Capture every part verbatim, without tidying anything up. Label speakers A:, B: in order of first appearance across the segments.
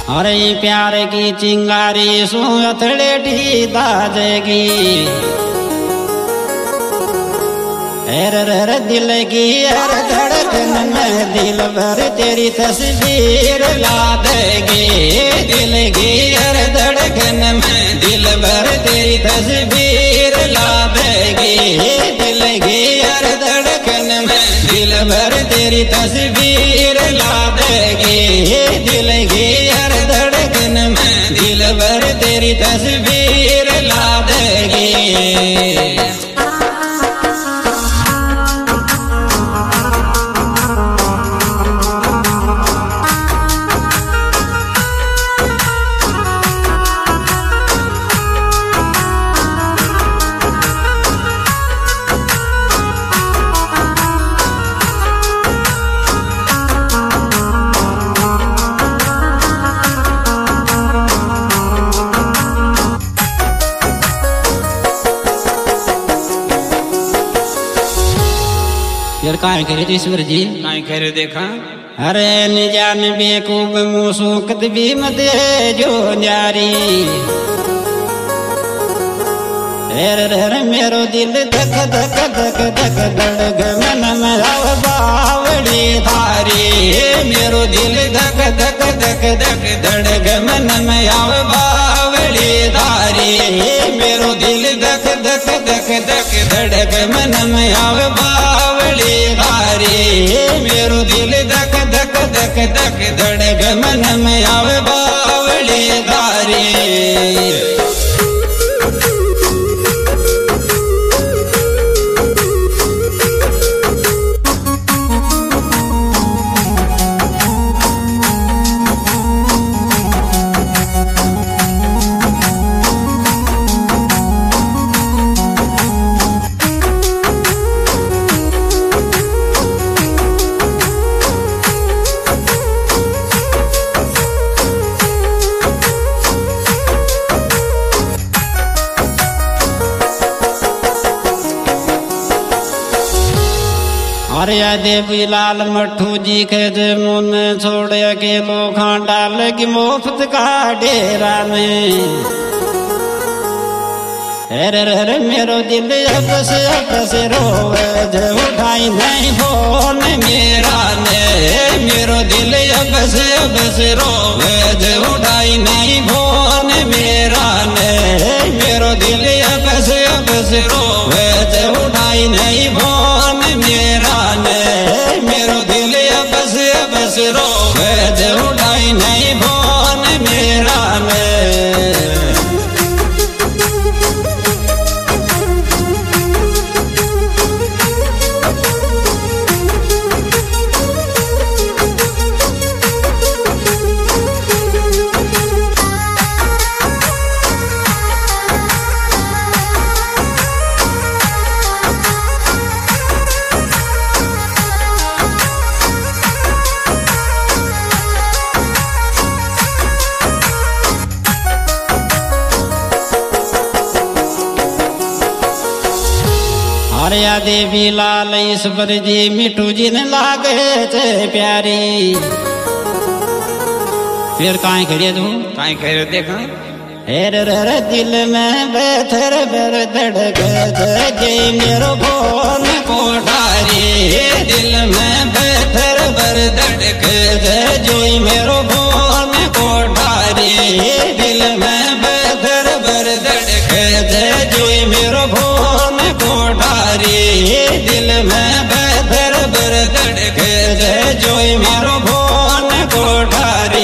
A: अरे प्यार की चिंगारी सू अथड़ेठी ताजगी हर दिल की हर धड़कन में दिल भर तेरी तस्वीर ला देगी। दिल की हर धड़कन में दिल भर तेरी तस्वीर ला देगी। दिल की हर धड़कन में दिल भर तेरी तस्वीर ला देगी। दिल की हर धड़कन में दिल भर तेरी तस्वीर ला देगी। फिर काहे करे ईश्वर जी काहे करे देखा। अरे न जान बेकूब मूसूकत भी मत जो न्यारी हेर हेर मेरो दिल धक धक धक धक धड़क मन में आव बावड़ी थारी। मेरो दिल धक धक धक धक धड़क मन में आव बावड़ी थारी। मेरो दिल धक धक धक धक धड़क मन में आव बावड़ी थारी। मेरो दिल धक धक धक धक धड़क मन में आव बावड़ी थारी। अरे देवी लाल मट्ठू जी के मुन छोड़ अकेलो खांडा लगी मुफ्त का डेरा में। हेर हेर मेरो दिल अब से अब से रोवे जो उठाई नहीं फोन मेरा ने। मेरो दिल अब से अब से रोवे जो उठाई नहीं फोन मेरा ने। मेरो दिल अब से अब से रोवे जो उठाई नहीं फोन मेरा ने। मेरो दिल अब से अब से रोवे जो उठाई नहीं फोन मेरा ने। अरे देवी लाल ईश्वर जी मिठू जी ने लागे थे प्यारी। फिर काहे खड़े तू काहे खड़े देखा। हेर हेर दिल में बेथर बर धड़क जय मेरो फोन कोठारी। दिल में बेथर बर धड़क जय मेरो फोन कोठारी। दिल में बेथर बर धड़क जय मेरो फोन कोठारी। दिल में बेथर बर धड़क जय मेरो फोन कोठारी।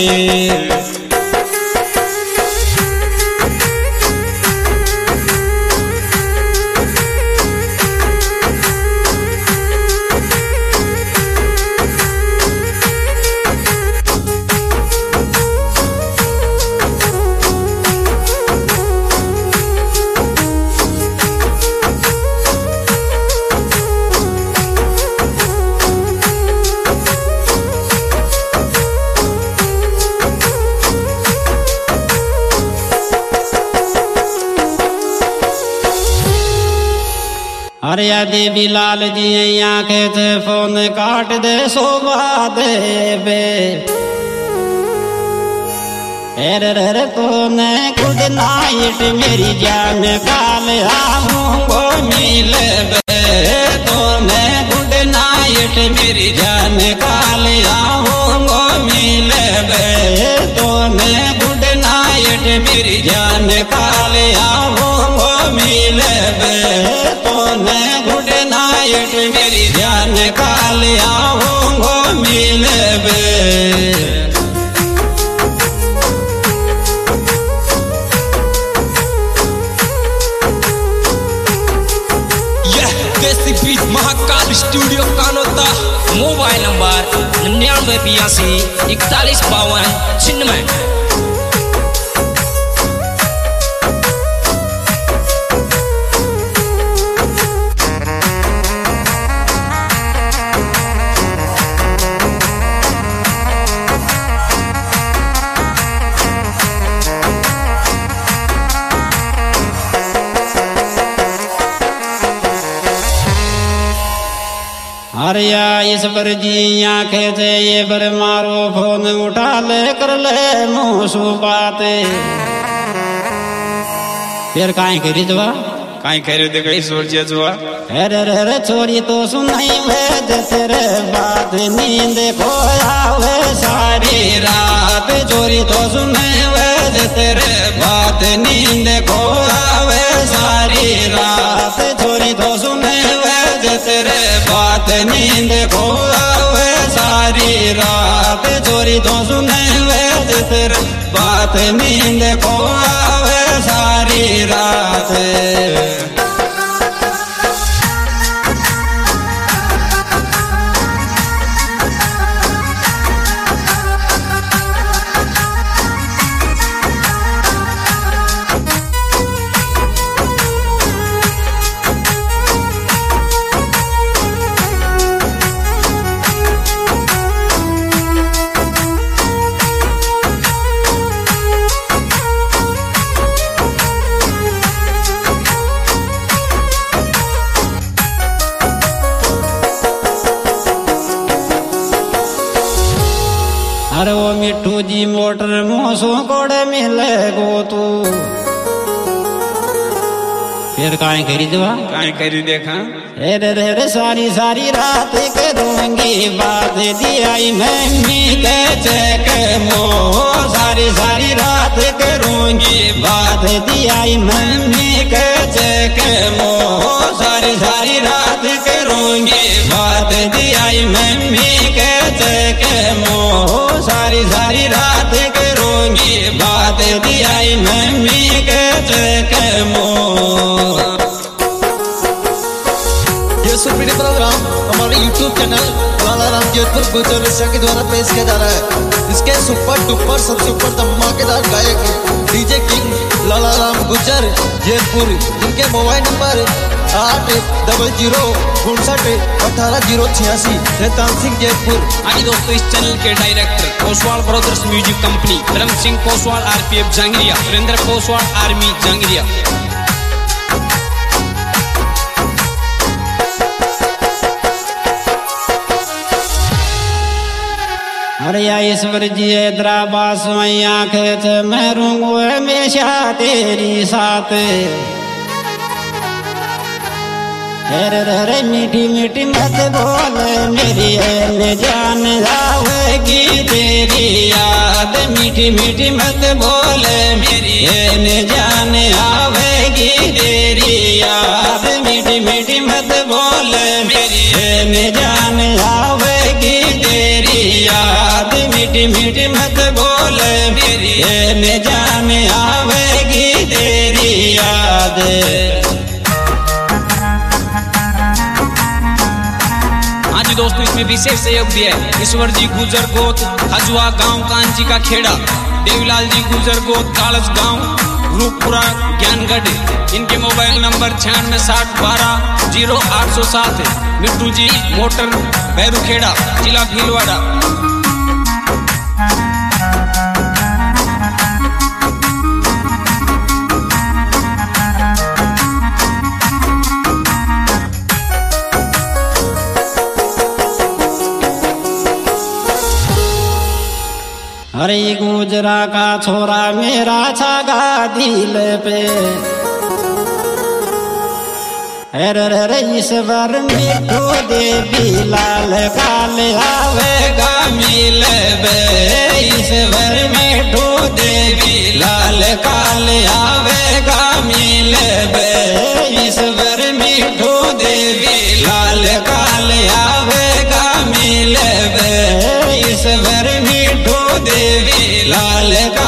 A: अरे देवी लाल जी आंखें थे फोन काट दे सोबा दे बे। एर रे तो ने गुड नाइट मेरी जान काल आऊंगो मिले तो ने गुड नाइट मेरी जान काल आऊंगो मिले तो ने गुड नाइट मेरी जान काल आऊंगो मिले तो ने गुड नाइट मेरी जान काल आऊंगो मिले।
B: Mahakal studio Kanota, mobile number निन्यानवे बयासी इकतालीस बावन छिन्नवे।
A: अरे या इस पर जी आंखें थे ये बर मारो फोन उठा ले कर ले मुँह बाते फिर काहे करी दवा
B: काहे करे दे कई सोचिया जुआ।
A: अरे रे रे छोरी तो सुनाई वे तेरे बात नींद खोया वे सारी रात छोरी तो सुनाई वे तेरे बात नींद खोया वे सारी रात छोरी तो सुनाई वे तेरे बात नींद खोया वे सारी रात छोरी तो सुने वे तेरे बात नींद खोया वे सारी रात। अरे वो मिट्टू जी मोटर मोसो कोड़े मिले गो तू फिर काहे करी दवा
B: काहे करी देखा।
A: रे रे रे सारी सारी रात करूंगी बात दियाई मम्मी के चेक मो सारी सारी रात करूंगी बात दियाई मम्मी के चेक मो सारी सारी रात करूंगी बात दियाई मम्मी के चेक मो सारी सारी रात करूंगी बात दियाई मम्मी के चेक मो।
C: ये सुपीडी प्रोग्राम हमारे यूट्यूब चैनल लाला राम जयपुर गुजर के द्वारा पेश किया जा रहा है। इसके सुपर डुपर सबसे ऊपर धमाकेदार गायक डीजे किंग लाला राम गुजर जयपुर, जिनके मोबाइल नंबर आठ डबल जीरो उनसठ अठारह जीरो छियासी रेतान सिंह जयपुर।
B: आइए दोस्तों, इस चैनल के director Koswal brothers music company, Dharam Singh Koswal RPF Jangariya, Surendra Koswal army Jangariya.
A: अरे या ईश्वर जी द्राबास में आंखें थे मैं रूंगू हमेशा तेरी साथ। अरे रे मीठी मीठी मत बोल मेरी न जान आवेगी तेरी याद, मीठी मीठी मत बोल मेरी न जान आवेगी तेरी याद, मीठी मीठी मत बोल मेरी न जान आवेगी तेरी याद, मीठी मीठी मत बोल मेरी न जान आवेगी तेरी याद।
B: दोस्तों, इसमें विशेष सहयोग दिया है ईश्वर जी गुजर गोत हजवा गांव कांची का खेड़ा, देवीलाल जी गुजर गोत कालस गांव रूपपुरा ज्ञानगढ़। इनके मोबाइल नंबर छियानवे साठ बारह जीरो आठ सौ सात। मिट्टू जी मोटर बैरूखेड़ा जिला भीलवाड़ा।
A: हरे गुजरा का छोरा मेरा छागा दिल पे हर ईश्वर मिठो देवी लाल काल आवेगा मिलबे ईश्वर मिठो देवी लाल काल आवेगा मिलबे ईश्वर मिठो देवी लाल काल आवेगा मिलबे ईश्वर मिठो देवी लाल का